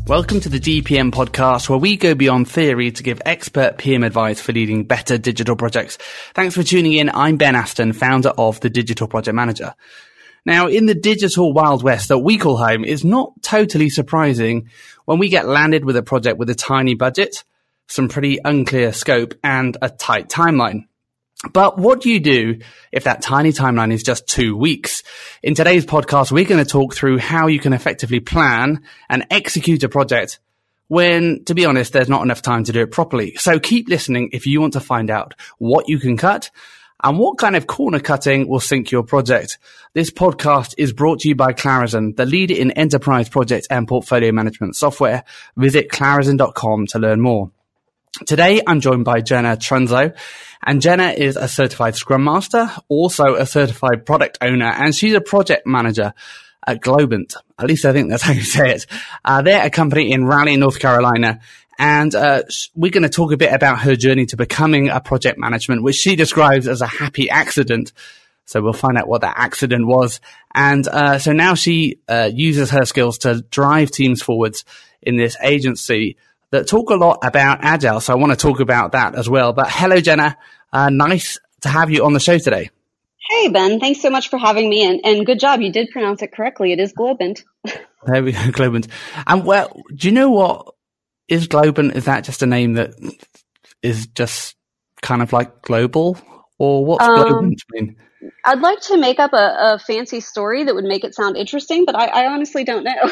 Welcome to the DPM podcast, where we go beyond theory to give expert PM advice for leading better digital projects. Thanks for tuning in. I'm Ben Aston, founder of The Digital Project Manager. Now, in the digital Wild West that we call home, it's not totally surprising when we get landed with a project with a tiny budget, some pretty unclear scope, and a tight timeline. But what do you do if that tiny timeline is just 2 weeks? In today's podcast, we're going to talk through how you can effectively plan and execute a project when, to be honest, there's not enough time to do it properly. So keep listening if you want to find out what you can cut and what kind of corner cutting will sink your project. This podcast is brought to you by Clarizen, the leader in enterprise project and portfolio management software. Visit clarizen.com to learn more. Today, I'm joined by Jenna Trunzo, and Jenna is a certified Scrum Master, also a certified product owner, and she's a project manager at Globant. At least I think that's how you say it. They're a company in Raleigh, North Carolina, and we're going to talk a bit about her journey to becoming a project management, which she describes as a happy accident. So we'll find out what that accident was. And so now she uses her skills to drive teams forwards in this agency that talk a lot about Agile. So I want to talk about that as well. But hello, Jenna. Nice to have you on the show today. Hey, Ben. Thanks so much for having me. And good job. You did pronounce it correctly. It is Globant. There we go, Globant. And well, do you know what is Globant? Is that just a name that is just kind of like global? Or what's Globant mean? I'd like to make up a fancy story that would make it sound interesting, but I honestly don't know.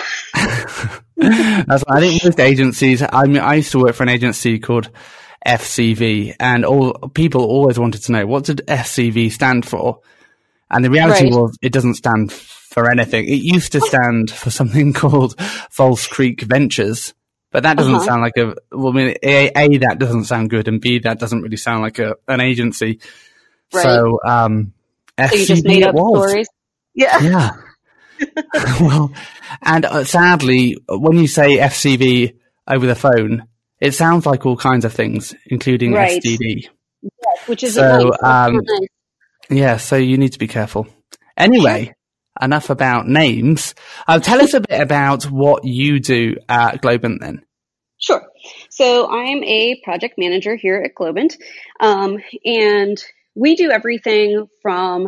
I think most agencies, I used to work for an agency called FCV, and people always wanted to know, what did FCV stand for? And the reality was it doesn't stand for anything. It used to stand for something called False Creek Ventures, but that doesn't sound like A, that doesn't sound good, and B, that doesn't really sound like an agency. Right. So, So you just made up stories? Yeah. Well, and sadly, when you say FCV over the phone, it sounds like all kinds of things, including STD. Yes, which is nice. Yeah, so you need to be careful. Anyway, enough about names. Tell us a bit about what you do at Globant then. Sure. So I'm a project manager here at Globant, and we do everything from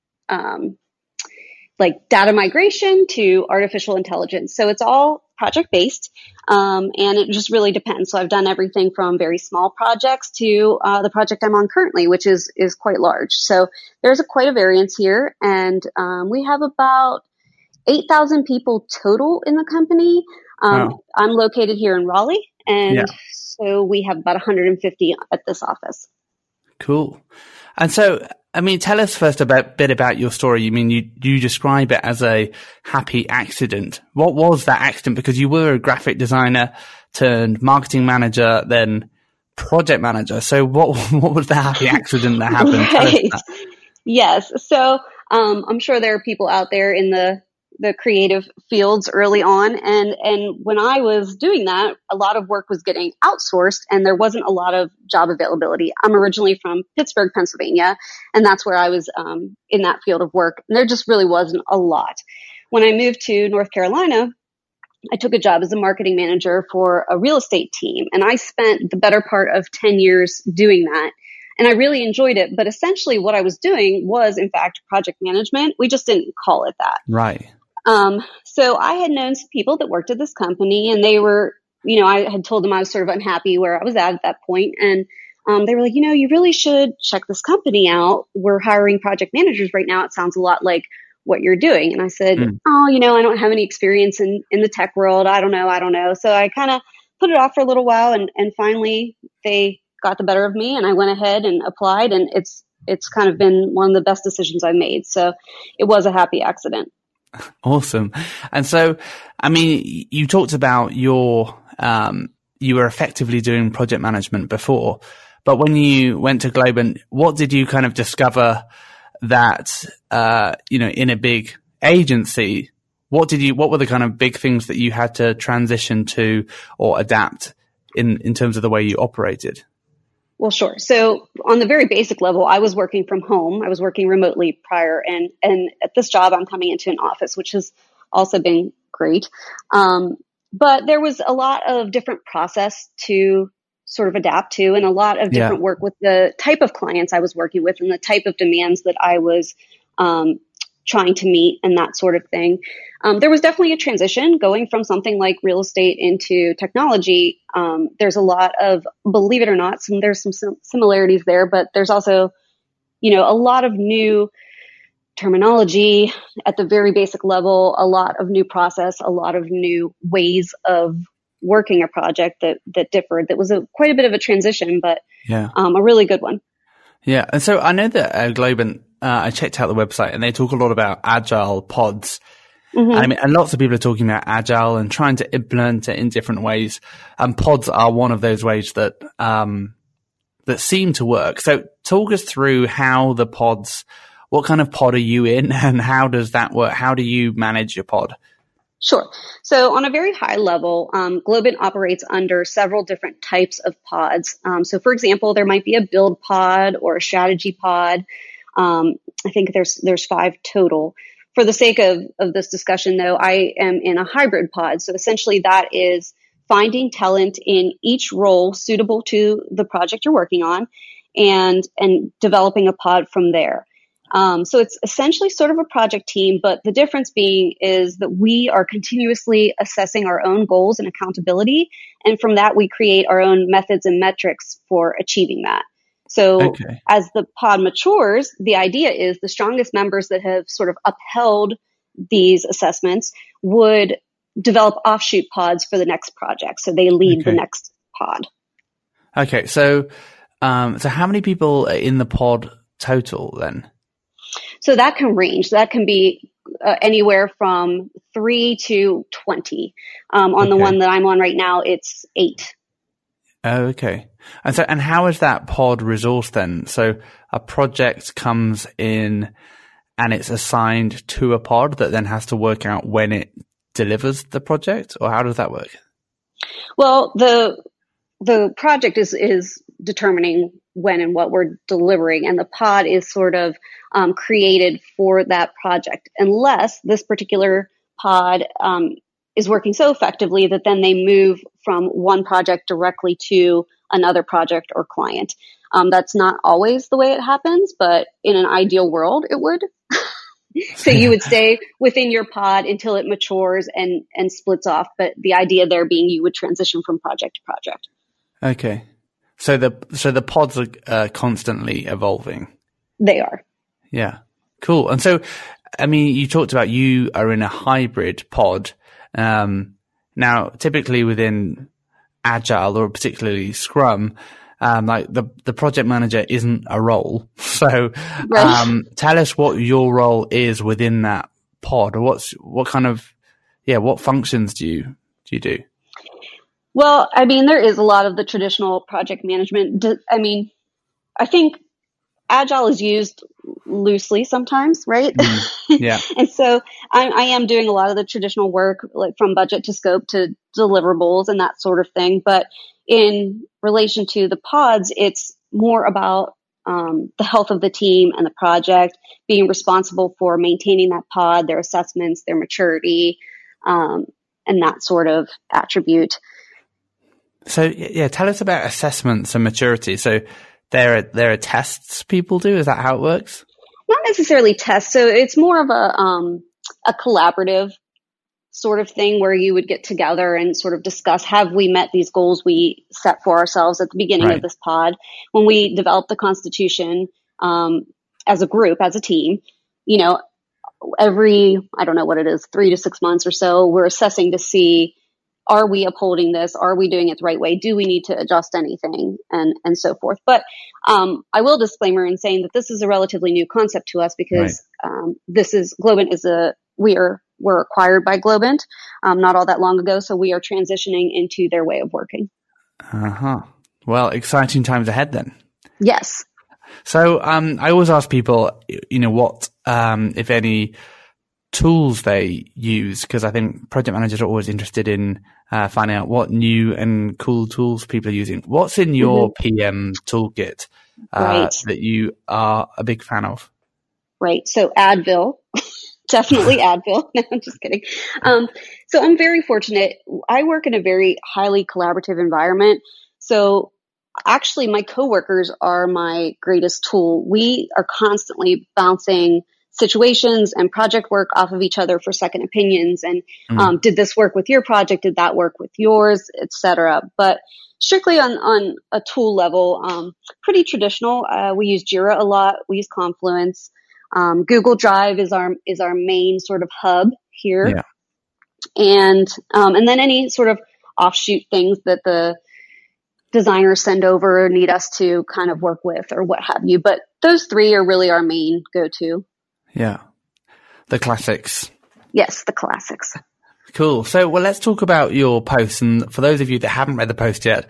like data migration to artificial intelligence. So it's all project based, and it just really depends. So I've done everything from very small projects to the project I'm on currently, which is quite large. So there's quite a variance here, and we have about 8,000 people total in the company. Wow. I'm located here in Raleigh, and so we have about 150 at this office. Cool. And so, I mean, tell us first a bit about your story. You mean you describe it as a happy accident. What was that accident? Because you were a graphic designer turned marketing manager, then project manager. So what was the happy accident that happened? Right. Yes. So I'm sure there are people out there in the creative fields early on. And when I was doing that, a lot of work was getting outsourced and there wasn't a lot of job availability. I'm originally from Pittsburgh, Pennsylvania, and that's where I was in that field of work. And there just really wasn't a lot. When I moved to North Carolina, I took a job as a marketing manager for a real estate team. And I spent the better part of 10 years doing that. And I really enjoyed it. But essentially what I was doing was, in fact, project management. We just didn't call it that. Right. So I had known some people that worked at this company, and they were, I had told them I was sort of unhappy where I was at that point. And they were like, you really should check this company out. We're hiring project managers right now. It sounds a lot like what you're doing. And I said, I don't have any experience in the tech world. I don't know. So I kind of put it off for a little while, and finally they got the better of me, and I went ahead and applied, and it's kind of been one of the best decisions I've made. So it was a happy accident. Awesome. And so, I mean, you talked about you were effectively doing project management before, but when you went to Globant, what did you kind of discover that, in a big agency, what were the kind of big things that you had to transition to or adapt in terms of the way you operated? Well, sure. So on the very basic level, I was working from home. I was working remotely prior. And at this job, I'm coming into an office, which has also been great. But there was a lot of different process to sort of adapt to, and a lot of different work with the type of clients I was working with and the type of demands that I was trying to meet and that sort of thing. There was definitely a transition going from something like real estate into technology. There's a lot of, believe it or not, there's some similarities there, but there's also, a lot of new terminology at the very basic level, a lot of new process, a lot of new ways of working a project that differed. That was quite a bit of a transition, but a really good one. Yeah. And so I know that Globant, I checked out the website and they talk a lot about agile pods. Mm-hmm. I mean, and lots of people are talking about agile and trying to implement it in different ways. And pods are one of those ways that seem to work. So talk us through how the pods, what kind of pod are you in and how does that work? How do you manage your pod? Sure. So on a very high level, Globant operates under several different types of pods. So for example, there might be a build pod or a strategy pod. I think there's 5 total. For the sake of this discussion, though, I am in a hybrid pod. So essentially that is finding talent in each role suitable to the project you're working on and developing a pod from there. So it's essentially sort of a project team, but the difference being is that we are continuously assessing our own goals and accountability. And from that, we create our own methods and metrics for achieving that. So as the pod matures, the idea is the strongest members that have sort of upheld these assessments would develop offshoot pods for the next project. So they lead the next pod. Okay. So how many people are in the pod total then? So that can range. That can be anywhere from 3 to 20. On the one that I'm on right now, it's 8. Oh, okay. And how is that pod resourced then? So a project comes in and it's assigned to a pod that then has to work out when it delivers the project, or how does that work? Well, the project is determining when and what we're delivering, and the pod is sort of created for that project, unless this particular pod is working so effectively that then they move from one project directly to another project or client. That's not always the way it happens, but in an ideal world, it would. So you would stay within your pod until it matures and splits off. But the idea there being you would transition from project to project. Okay. So the pods are constantly evolving. They are. Yeah. Cool. And so, I mean, you talked about you are in a hybrid pod. Now, typically within Agile or particularly Scrum, like the project manager isn't a role. So, tell us what your role is within that pod, or what functions do you do? Well, I mean, there is a lot of the traditional project management. I mean, I think Agile is used loosely sometimes, right? Yeah. And so I am doing a lot of the traditional work, like from budget to scope to deliverables and that sort of thing. But in relation to the pods, it's more about the health of the team and the project, being responsible for maintaining that pod, their assessments, their maturity, and that sort of attribute. So yeah, tell us about assessments and maturity. So there are tests people do. Is that how it works? Not necessarily tests. So it's more of a collaborative sort of thing where you would get together and sort of discuss, have we met these goals we set for ourselves at the beginning of this pod? When we developed the Constitution as a group, as a team, every, I don't know what it is, 3 to 6 months or so, we're assessing to see, are we upholding this? Are we doing it the right way? Do we need to adjust anything? And so forth. But I will disclaimer in saying that this is a relatively new concept to us because Globant we're acquired by Globant not all that long ago. So we are transitioning into their way of working. Well, exciting times ahead then. Yes. So I always ask people, what, if any, tools they use, because I think project managers are always interested in finding out what new and cool tools people are using. What's in your PM toolkit that you are a big fan of? Right. So Advil Definitely Advil. No, I'm just kidding. So I'm very fortunate. I work in a very highly collaborative environment. So actually my coworkers are my greatest tool. We are constantly bouncing situations and project work off of each other for second opinions. And did this work with your project? Did that work with yours, etc.? But strictly on a tool level, pretty traditional. We use Jira a lot. We use Confluence. Google Drive is our main sort of hub here. Yeah. And then any sort of offshoot things that the designers send over or need us to kind of work with or what have you. But those three are really our main go-to. Yeah. The classics. Yes, the classics. Cool. So, well, let's talk about your post. And for those of you that haven't read the post yet,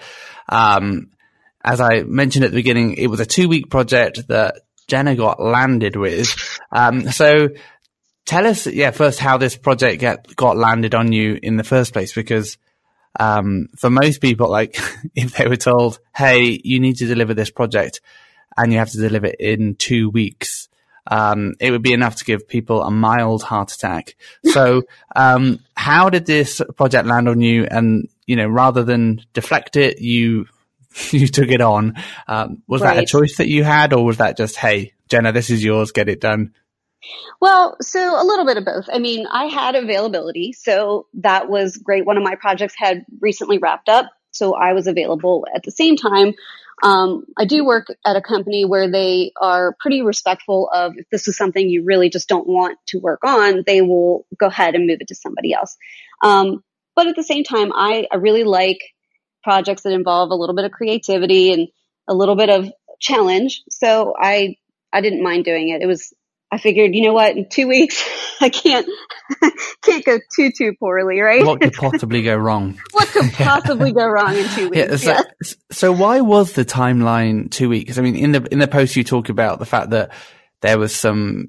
as I mentioned at the beginning, it was a 2-week project that Jenna got landed with. So tell us, first how this project got landed on you in the first place, because for most people, like if they were told, hey, you need to deliver this project and you have to deliver it in 2 weeks, it would be enough to give people a mild heart attack. So how did this project land on you? And, rather than deflect it, you took it on. Was that a choice that you had, or was that just, hey, Jenna, this is yours, get it done? Well, so a little bit of both. I mean, I had availability, so that was great. One of my projects had recently wrapped up, so I was available. At the same time, I do work at a company where they are pretty respectful of if this is something you really just don't want to work on, they will go ahead and move it to somebody else. But at the same time, I really like projects that involve a little bit of creativity and a little bit of challenge. So I didn't mind doing it. I figured, you know what, in 2 weeks, I can't go too poorly, right? What could possibly go wrong? What could possibly go wrong in 2 weeks? So why was the timeline 2 weeks? I mean, in the post you talk about the fact that there was some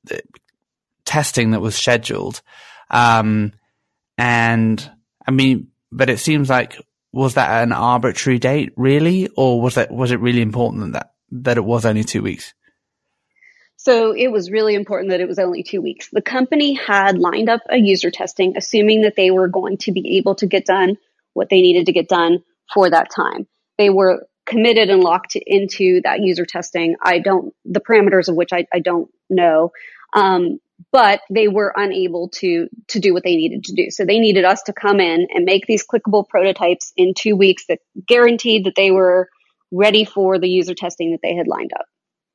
testing that was scheduled. And I mean, but it seems like, was that an arbitrary date really? Or was it really important that it was only 2 weeks? So it was really important that it was only 2 weeks. The company had lined up a user testing, assuming that they were going to be able to get done what they needed to get done for that time. They were committed and locked into that user testing. The parameters of which I don't know. But they were unable to do what they needed to do. So they needed us to come in and make these clickable prototypes in 2 weeks that guaranteed that they were ready for the user testing that they had lined up.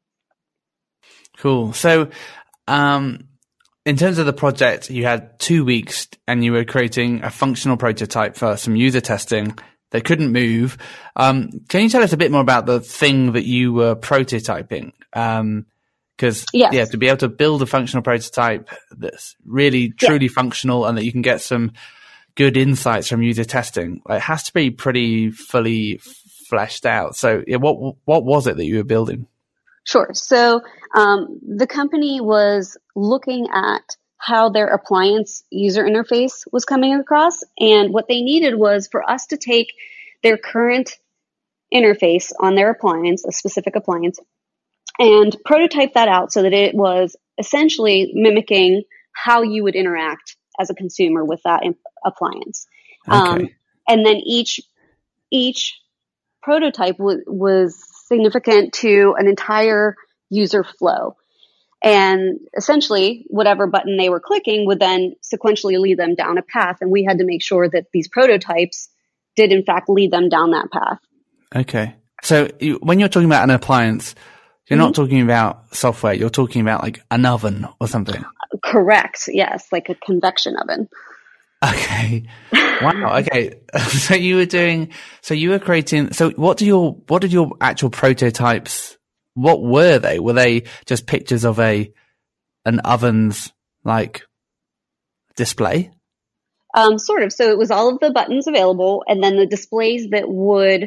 Cool. So, in terms of the project, you had 2 weeks and you were creating a functional prototype for some user testing that couldn't move. Can you tell us a bit more about the thing that you were prototyping? Because to be able to build a functional prototype that's really truly functional and that you can get some good insights from user testing, it has to be pretty fully fleshed out. So what was it that you were building? Sure. So the company was looking at how their appliance user interface was coming across, and what they needed was for us to take their current interface on their appliance, a specific appliance, and prototype that out so that it was essentially mimicking how you would interact as a consumer with that appliance. Okay. And then each prototype was significant to an entire user flow. And essentially, whatever button they were clicking would then sequentially lead them down a path. And we had to make sure that these prototypes did, in fact, lead them down that path. Okay. So when you're talking about an appliance, you're not talking about software. You're talking about like an oven or something. Correct. Yes. Like a convection oven. Okay. Wow. Okay. So you were creating, so what did your actual prototypes, what were they? Were they just pictures of an oven's like display? Sort of. So it was all of the buttons available and then the displays that would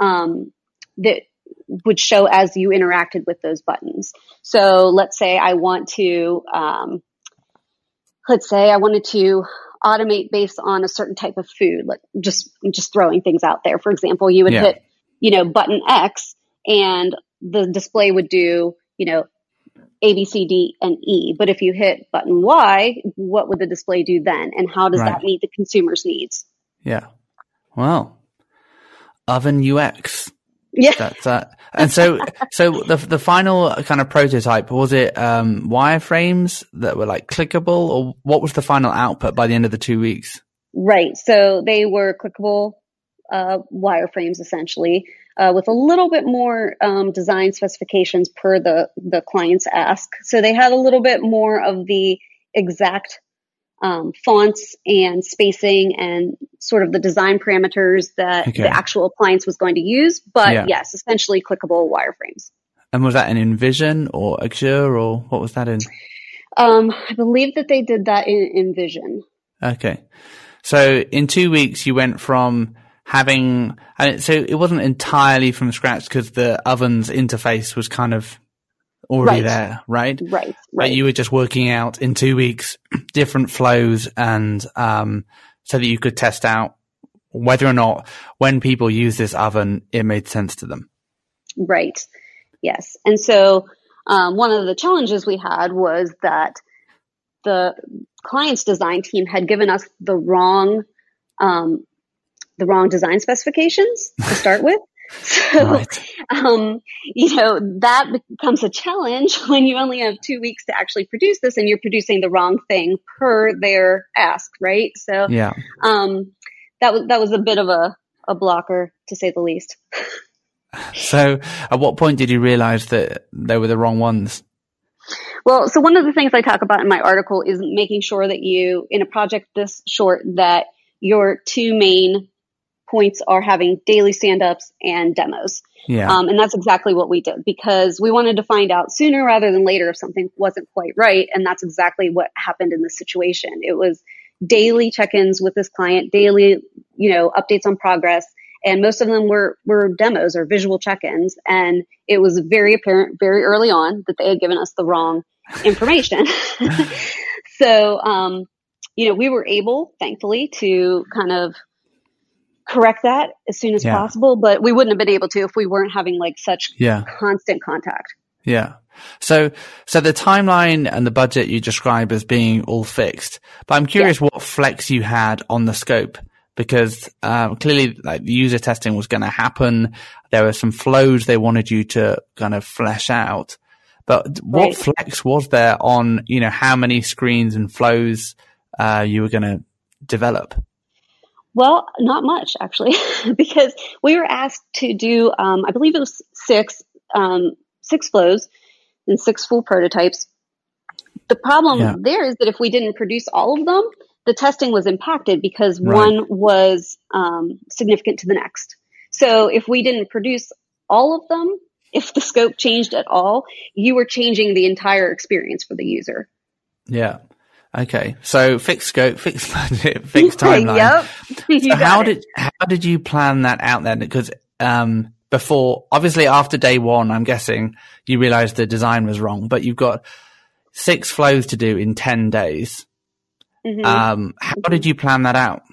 show as you interacted with those buttons. So let's say I wanted to automate based on a certain type of food. Like I'm just throwing things out there. For example, you would hit, button X and the display would do, A, B, C, D, and E. But if you hit button Y, what would the display do then? And how does that meet the consumer's needs? Yeah. Well, oven UX. Yeah. That's and so the final kind of prototype, was it wireframes that were like clickable, or what was the final output by the end of the 2 weeks? Right. So they were clickable wireframes essentially, with a little bit more design specifications per the client's ask. So they had a little bit more of the exact fonts and spacing and sort of the design parameters that the actual appliance was going to use. But yes, essentially clickable wireframes. And was that in InVision or Axure, or what was that in? I believe that they did that in InVision. Okay. So in 2 weeks, you went from having, so it wasn't entirely from scratch because the oven's interface was kind of already there, right? Right. But you were just working out in 2 weeks different flows, and so that you could test out whether or not when people use this oven, it made sense to them. Right. Yes. And so one of the challenges we had was that the client's design team had given us the wrong design specifications to start with. So, that becomes a challenge when you only have 2 weeks to actually produce this and you're producing the wrong thing per their ask, right? So, that was a bit of a blocker, to say the least. So at what point did you realize that they were the wrong ones? Well, so one of the things I talk about in my article is making sure that you, in a project this short, that your two main points are having daily stand-ups and demos. And that's exactly what we did, because we wanted to find out sooner rather than later if something wasn't quite right. And that's exactly what happened in this situation. It was daily check-ins with this client, daily, updates on progress. And most of them were demos or visual check-ins. And it was very apparent very early on that they had given us the wrong information. So, we were able, thankfully, to kind of correct that as soon as possible, but we wouldn't have been able to if we weren't having like such constant contact. Yeah. So the timeline and the budget you describe as being all fixed, but I'm curious what flex you had on the scope, because clearly like the user testing was going to happen. There were some flows they wanted you to kind of flesh out, but what flex was there on, how many screens and flows you were going to develop? Well, not much actually, because we were asked to do, I believe it was six flows and 6 full prototypes. The problem there is that if we didn't produce all of them, the testing was impacted because one was significant to the next. So if we didn't produce all of them, if the scope changed at all, you were changing the entire experience for the user. Yeah. Okay. So fixed scope, fixed budget, fixed timeline. So how did you plan that out then? Because before, obviously after day one, I'm guessing you realized the design was wrong, but you've got 6 flows to do in 10 days. How did you plan that out?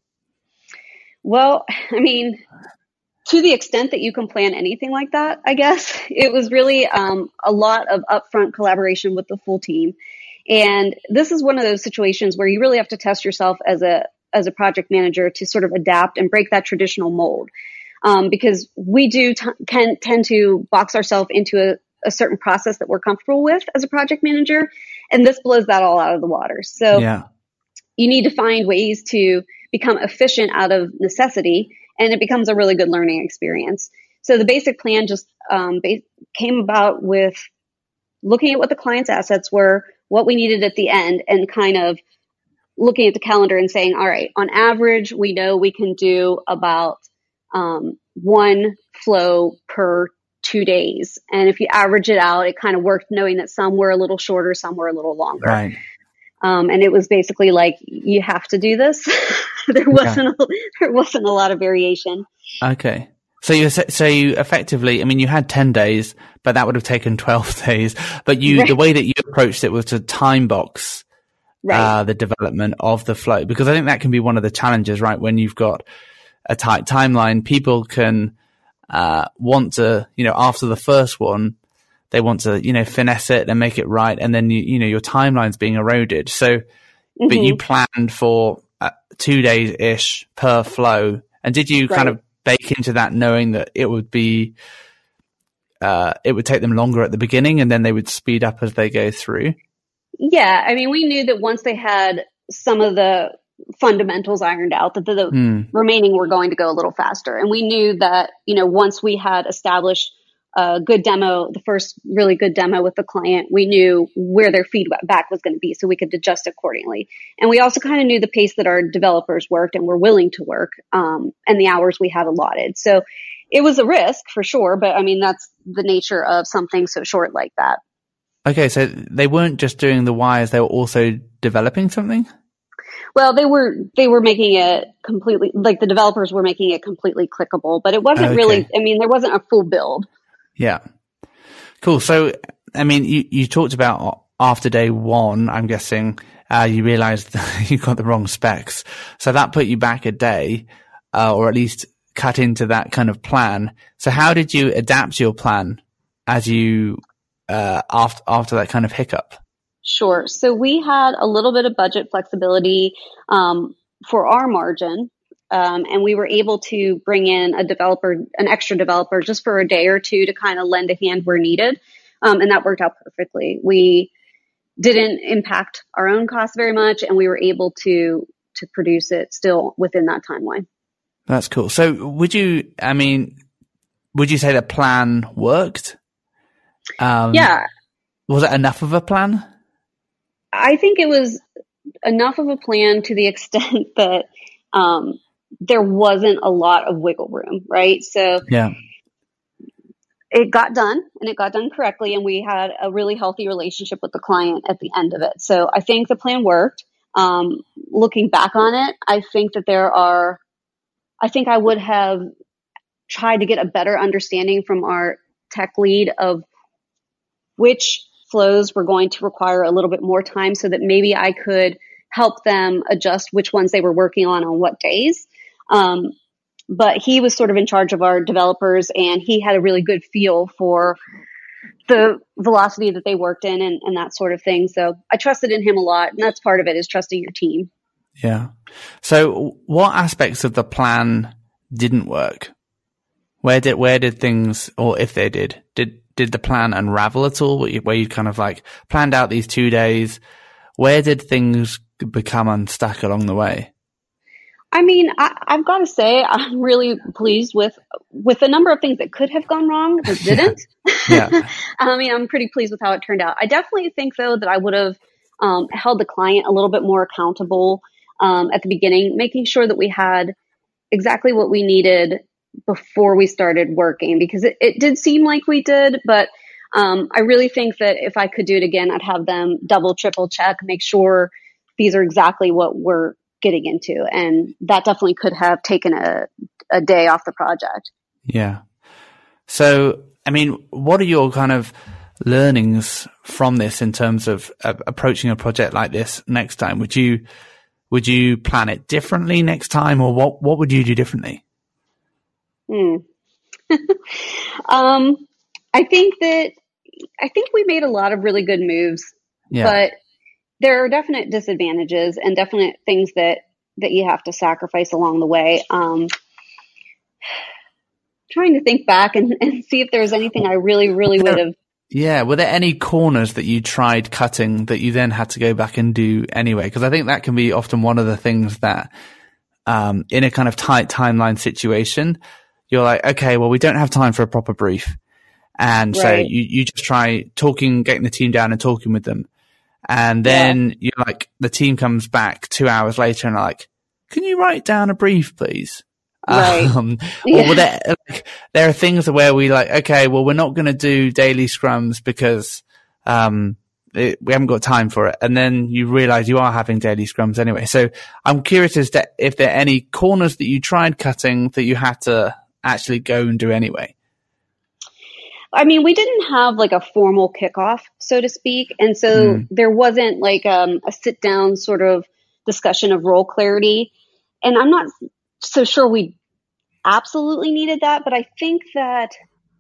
Well, I mean, to the extent that you can plan anything like that, I guess it was really a lot of upfront collaboration with the full team. And this is one of those situations where you really have to test yourself as a project manager to sort of adapt and break that traditional mold. Because we do tend to box ourselves into a certain process that we're comfortable with as a project manager. And this blows that all out of the water. So you need to find ways to become efficient out of necessity, and it becomes a really good learning experience. So the basic plan just came about with looking at what the client's assets were, what we needed at the end, and kind of looking at the calendar and saying, all right, on average, we know we can do about 1 flow per 2 days. And if you average it out, it kind of worked, knowing that some were a little shorter, some were a little longer. Right. And it was basically like, you have to do this. There wasn't a lot of variation. Okay. So you effectively, I mean, you had 10 days, but that would have taken 12 days. But the way that you approached it was to time box the development of the flow, because I think that can be one of the challenges, right? When you've got a tight timeline, people can want to, after the first one, they want to, finesse it and make it right. And then, your timeline's being eroded. So, but you planned for 2 days-ish per flow. And did you kind of bake into that knowing that it would be, it would take them longer at the beginning and then they would speed up as they go through? Yeah. I mean, we knew that once they had some of the fundamentals ironed out, that the remaining were going to go a little faster. And we knew that, once we had established a good demo, the first really good demo with the client, we knew where their feedback was going to be so we could adjust accordingly. And we also kind of knew the pace that our developers worked and were willing to work, and the hours we had allotted. So it was a risk for sure, but I mean, that's the nature of something so short like that. Okay. So they weren't just doing the wires, they were also developing something? Well, they were making it completely, like the developers were making it completely clickable, but it wasn't really, I mean, there wasn't a full build. Yeah. Cool. So, I mean, you talked about after day one, I'm guessing, you realized that you got the wrong specs. So that put you back a day, or at least cut into that kind of plan. So how did you adapt your plan as you, after that kind of hiccup? Sure. So we had a little bit of budget flexibility, for our margin. And we were able to bring in an extra developer just for a day or two to kind of lend a hand where needed. And that worked out perfectly. We didn't impact our own costs very much, and we were able to produce it still within that timeline. That's cool. So would you say the plan worked? Yeah. Was it enough of a plan? I think it was enough of a plan to the extent that, there wasn't a lot of wiggle room, right? So yeah, it got done, and it got done correctly, and we had a really healthy relationship with the client at the end of it. So I think the plan worked. Looking back on it, I think that I think I would have tried to get a better understanding from our tech lead of which flows were going to require a little bit more time so that maybe I could help them adjust which ones they were working on what days. But he was sort of in charge of our developers, and he had a really good feel for the velocity that they worked in and that sort of thing. So I trusted in him a lot, and that's part of it, is trusting your team. Yeah. So what aspects of the plan didn't work? Where did things, or if they did the plan unravel at all? Where you kind of like planned out these 2 days? Where did things become unstuck along the way? I mean, I've got to say, I'm really pleased with the number of things that could have gone wrong that didn't. Yeah. I mean, I'm pretty pleased with how it turned out. I definitely think, though, that I would have held the client a little bit more accountable at the beginning, making sure that we had exactly what we needed before we started working, because it did seem like we did, but I really think that if I could do it again, I'd have them double, triple check, make sure these are exactly what we're getting into. And that definitely could have taken a day off the project. Yeah. So, I mean, what are your kind of learnings from this in terms of approaching a project like this next time? Would you plan it differently next time, or what would you do differently? I think we made a lot of really good moves, but there are definite disadvantages and definite things that you have to sacrifice along the way. Trying to think back and see if there was anything I really, really would have. Yeah. Were there any corners that you tried cutting that you then had to go back and do anyway? Because I think that can be often one of the things that, in a kind of tight timeline situation, you're like, okay, well, we don't have time for a proper brief. And so you just try getting the team down and talking with them. And then you're like, the team comes back 2 hours later and like, can you write down a brief, please? Right. Or there are things where we like, okay, well, we're not going to do daily scrums because, we haven't got time for it. And then you realize you are having daily scrums anyway. So I'm curious as to if there are any corners that you tried cutting that you had to actually go and do anyway. I mean, we didn't have like a formal kickoff, so to speak. And so there wasn't like a sit down sort of discussion of role clarity. And I'm not so sure we absolutely needed that, but I think that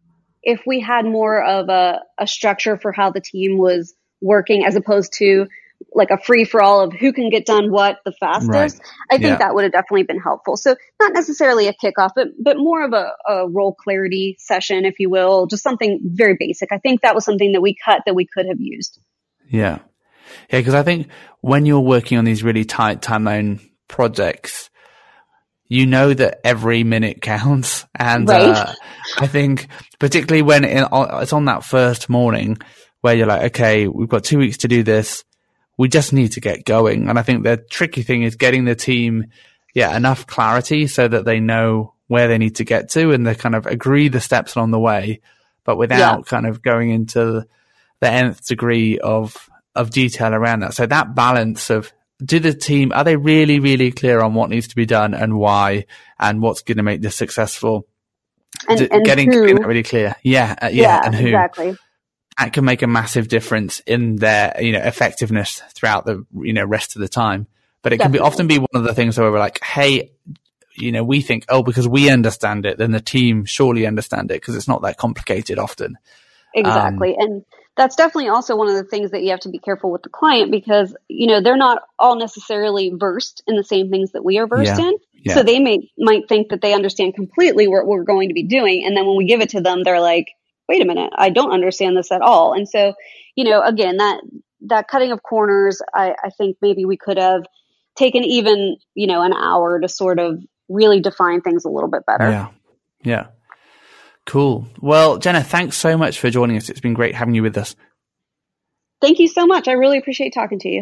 if we had more of a structure for how the team was working, as opposed to like a free for all of who can get done what the fastest, Right. I think that would have definitely been helpful. So not necessarily a kickoff, but more of a role clarity session, if you will, just something very basic. I think that was something that we cut that we could have used. Yeah. Yeah. Cause I think when you're working on these really tight timeline projects, you know that every minute counts. And, Right. I think particularly when it's on that first morning where you're like, okay, we've got 2 weeks to do this. We just need to get going. And I think the tricky thing is getting the team, enough clarity so that they know where they need to get to and they kind of agree the steps along the way, but without kind of going into the nth degree of detail around that. So that balance of, are they really, really clear on what needs to be done and why and what's going to make this successful? And getting who. that really clear. And who. Exactly. That can make a massive difference in their, effectiveness throughout the, rest of the time. But it can often be one of the things where we're like, hey, we think, because we understand it, then the team surely understand it because it's not that complicated often. Exactly. And that's definitely also one of the things that you have to be careful with the client because, they're not all necessarily versed in the same things that we are versed in. Yeah. So they might think that they understand completely what we're going to be doing. And then when we give it to them, they're like, wait a minute, I don't understand this at all. And so, again, that cutting of corners, I think maybe we could have taken even, an hour to sort of really define things a little bit better. Yeah. Yeah. Cool. Well, Jenna, thanks so much for joining us. It's been great having you with us. Thank you so much. I really appreciate talking to you.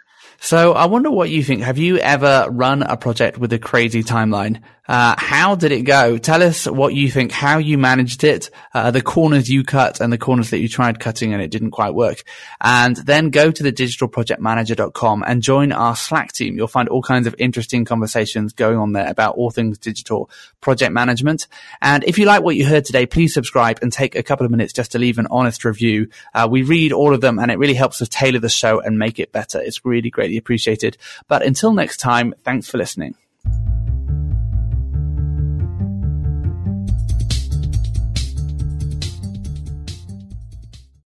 So I wonder what you think. Have you ever run a project with a crazy timeline? How did it go? Tell us what you think, how you managed it, the corners you cut and the corners that you tried cutting and it didn't quite work. And then go to the digitalprojectmanager.com and join our Slack team. You'll find all kinds of interesting conversations going on there about all things digital project management. And if you like what you heard today, please subscribe and take a couple of minutes just to leave an honest review. We read all of them and it really helps us tailor the show and make it better. It's really greatly appreciated. But until next time, thanks for listening.